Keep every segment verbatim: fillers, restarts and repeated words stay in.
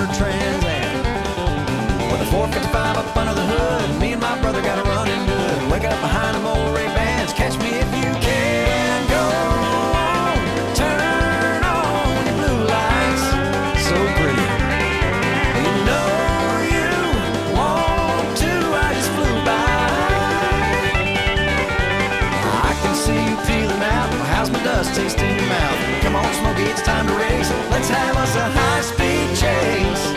motor Trans Am. With a four fifty-five up under the hood, me and my brother got a running good. Wake up behind them old Ray-Bans, catch me if you can. Go on, turn on your blue lights, so pretty. You know you want to, I just flew by. I can see you peeling out, how's my dust taste in your mouth? Come on, Smokey, it's time to race. Let's have us a high-speed chase.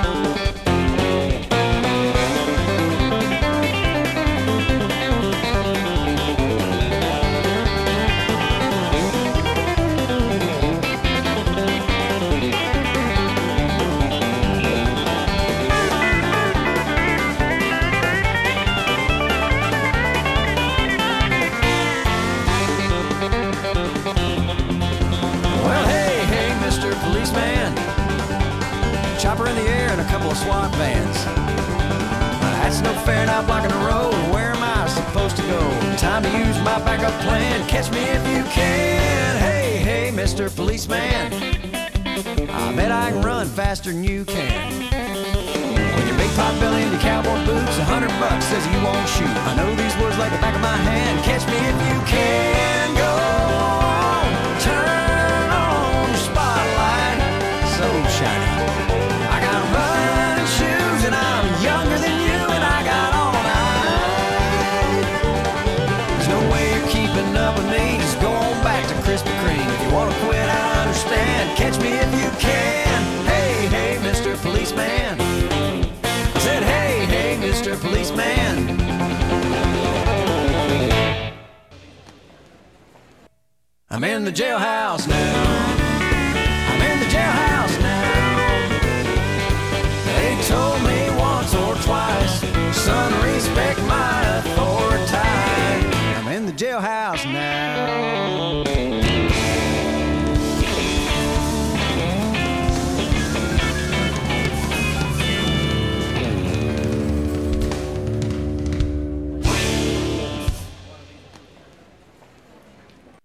Chopper in the air and a couple of SWAT vans. That's no fair, now blocking the road. Where am I supposed to go? Time to use my backup plan. Catch me if you can. Hey, hey, Mister Policeman, I bet I can run faster than you can. With your big pot belly and your cowboy boots, a hundred bucks says you won't shoot. I know these words like the back of my hand. Catch me if you can. Go on, turn on your spotlight, so shiny. Younger than you and I got all night. There's no way you're keeping up with me. Just go on back to Krispy Kreme. If you want to quit, I understand. Catch me if you can. Hey, hey, Mister Policeman. I said, hey, hey, Mister Policeman. I'm in the jailhouse now. I'm in the jailhouse.